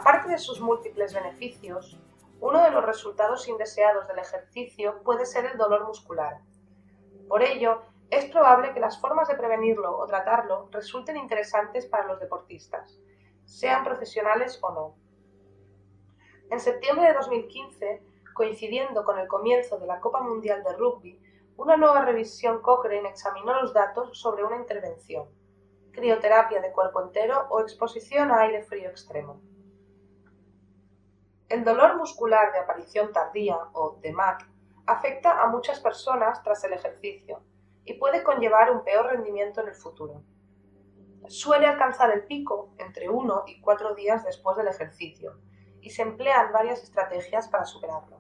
Aparte de sus múltiples beneficios, uno de los resultados indeseados del ejercicio puede ser el dolor muscular. Por ello, es probable que las formas de prevenirlo o tratarlo resulten interesantes para los deportistas, sean profesionales o no. En septiembre de 2015, coincidiendo con el comienzo de la Copa Mundial de Rugby, una nueva revisión Cochrane examinó los datos sobre una intervención, crioterapia de cuerpo entero o exposición a aire frío extremo. El dolor muscular de aparición tardía, o DMAC, afecta a muchas personas tras el ejercicio y puede conllevar un peor rendimiento en el futuro. Suele alcanzar el pico entre 1 y 4 días después del ejercicio y se emplean varias estrategias para superarlo.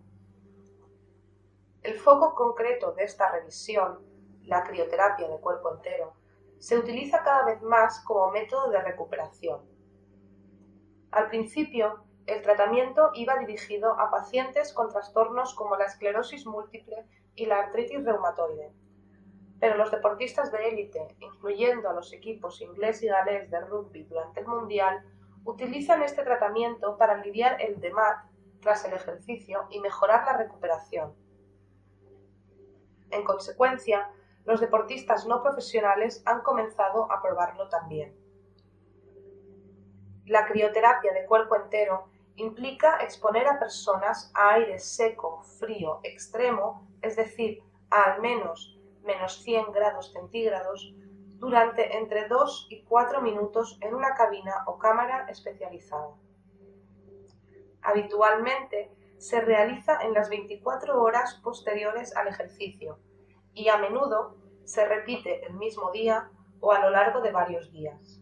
El foco concreto de esta revisión, la crioterapia de cuerpo entero, se utiliza cada vez más como método de recuperación. Al principio, el tratamiento iba dirigido a pacientes con trastornos como la esclerosis múltiple y la artritis reumatoide, pero los deportistas de élite, incluyendo a los equipos inglés y galés de rugby durante el Mundial, utilizan este tratamiento para aliviar el DMAC tras el ejercicio y mejorar la recuperación. En consecuencia, los deportistas no profesionales han comenzado a probarlo también. La crioterapia de cuerpo entero implica exponer a personas a aire seco, frío, extremo, es decir, a al menos -100 grados centígrados, durante entre 2 y 4 minutos en una cabina o cámara especializada. Habitualmente se realiza en las 24 horas posteriores al ejercicio y a menudo se repite el mismo día o a lo largo de varios días.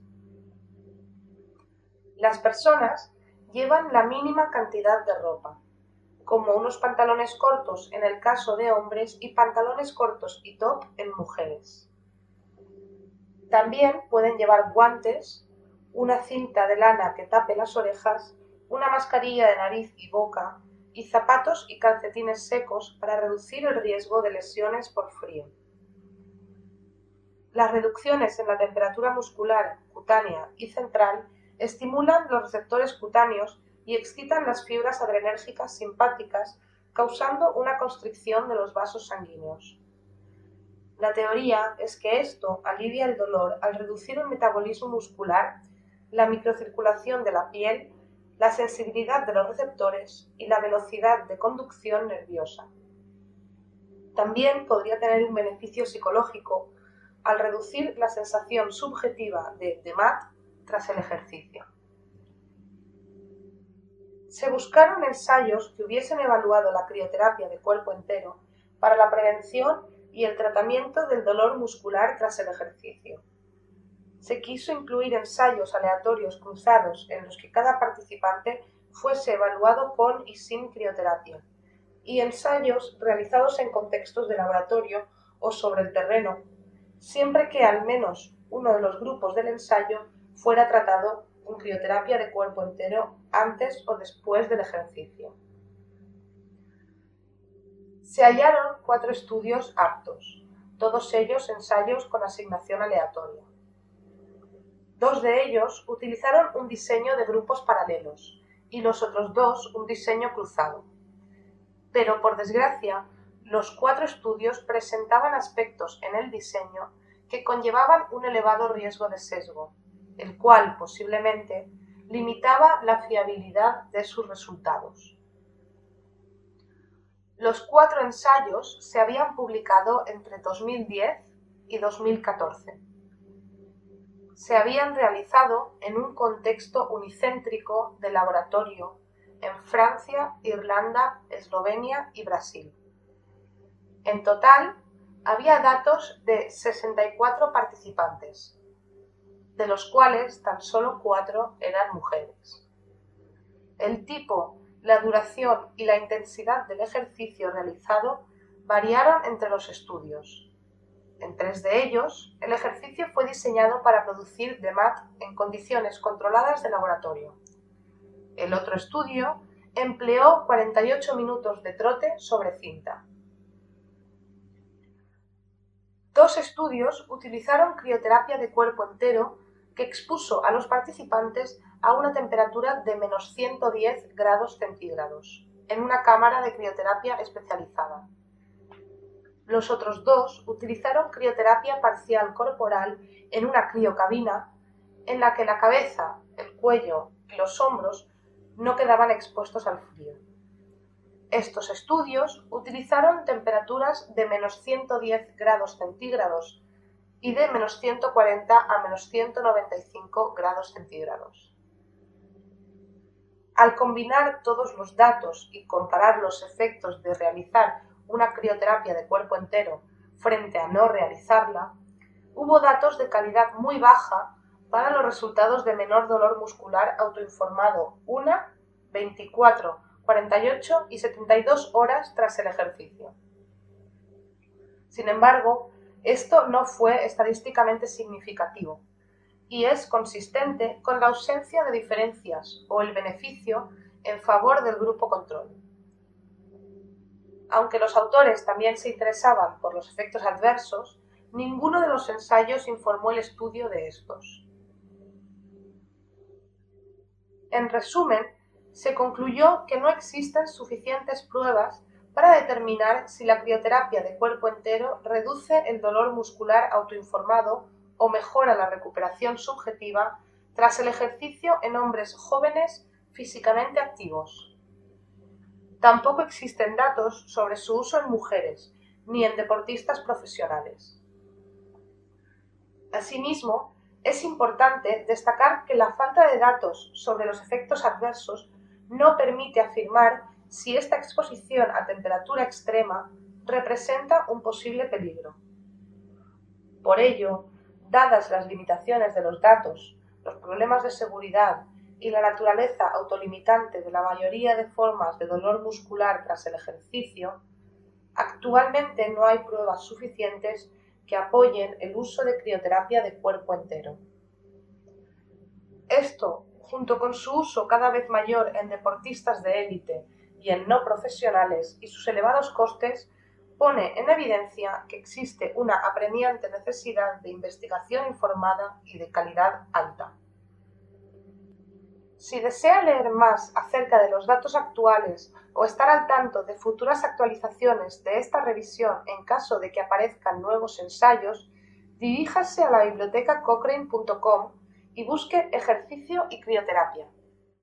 Las personas llevan la mínima cantidad de ropa, como unos pantalones cortos en el caso de hombres y pantalones cortos y top en mujeres. También pueden llevar guantes, una cinta de lana que tape las orejas, una mascarilla de nariz y boca y zapatos y calcetines secos para reducir el riesgo de lesiones por frío. Las reducciones en la temperatura muscular, cutánea y central estimulan los receptores cutáneos y excitan las fibras adrenérgicas simpáticas, causando una constricción de los vasos sanguíneos. La teoría es que esto alivia el dolor al reducir el metabolismo muscular, la microcirculación de la piel, la sensibilidad de los receptores y la velocidad de conducción nerviosa. También podría tener un beneficio psicológico al reducir la sensación subjetiva de DMAC tras el ejercicio. Se buscaron ensayos que hubiesen evaluado la crioterapia de cuerpo entero para la prevención y el tratamiento del dolor muscular tras el ejercicio. Se quiso incluir ensayos aleatorios cruzados en los que cada participante fuese evaluado con y sin crioterapia, y ensayos realizados en contextos de laboratorio o sobre el terreno, siempre que al menos uno de los grupos del ensayo fuera tratado con crioterapia de cuerpo entero antes o después del ejercicio. Se hallaron 4 estudios aptos, todos ellos ensayos con asignación aleatoria. 2 de ellos utilizaron un diseño de grupos paralelos y los otros 2 un diseño cruzado. Pero, por desgracia, los 4 estudios presentaban aspectos en el diseño que conllevaban un elevado riesgo de sesgo, el cual posiblemente limitaba la fiabilidad de sus resultados. Los 4 ensayos se habían publicado entre 2010 y 2014. Se habían realizado en un contexto unicéntrico de laboratorio en Francia, Irlanda, Eslovenia y Brasil. En total, había datos de 64 participantes, de los cuales tan solo 4 eran mujeres. El tipo, la duración y la intensidad del ejercicio realizado variaron entre los estudios. En 3 de ellos, el ejercicio fue diseñado para producir DMAC en condiciones controladas de laboratorio. El otro estudio empleó 48 minutos de trote sobre cinta. 2 estudios utilizaron crioterapia de cuerpo entero que expuso a los participantes a una temperatura de menos 110 grados centígrados, en una cámara de crioterapia especializada. Los otros dos utilizaron crioterapia parcial corporal en una criocabina en la que la cabeza, el cuello y los hombros no quedaban expuestos al frío. Estos estudios utilizaron temperaturas de menos 110 grados centígrados y de menos 140 a menos 195 grados centígrados. Al combinar todos los datos y comparar los efectos de realizar una crioterapia de cuerpo entero frente a no realizarla, hubo datos de calidad muy baja para los resultados de menor dolor muscular autoinformado 1, 24, 48 y 72 horas tras el ejercicio. Sin embargo, esto no fue estadísticamente significativo y es consistente con la ausencia de diferencias o el beneficio en favor del grupo control. Aunque los autores también se interesaban por los efectos adversos, ninguno de los ensayos informó el estudio de estos. En resumen, se concluyó que no existen suficientes pruebas para determinar si la crioterapia de cuerpo entero reduce el dolor muscular autoinformado o mejora la recuperación subjetiva tras el ejercicio en hombres jóvenes físicamente activos. Tampoco existen datos sobre su uso en mujeres ni en deportistas profesionales. Asimismo, es importante destacar que la falta de datos sobre los efectos adversos no permite afirmar si esta exposición a temperatura extrema representa un posible peligro. Por ello, dadas las limitaciones de los datos, los problemas de seguridad y la naturaleza autolimitante de la mayoría de formas de dolor muscular tras el ejercicio, actualmente no hay pruebas suficientes que apoyen el uso de crioterapia de cuerpo entero. Esto, junto con su uso cada vez mayor en deportistas de élite y en no profesionales y sus elevados costes, pone en evidencia que existe una apremiante necesidad de investigación informada y de calidad alta. Si desea leer más acerca de los datos actuales o estar al tanto de futuras actualizaciones de esta revisión en caso de que aparezcan nuevos ensayos, diríjase a la biblioteca cochrane.com y busque ejercicio y crioterapia.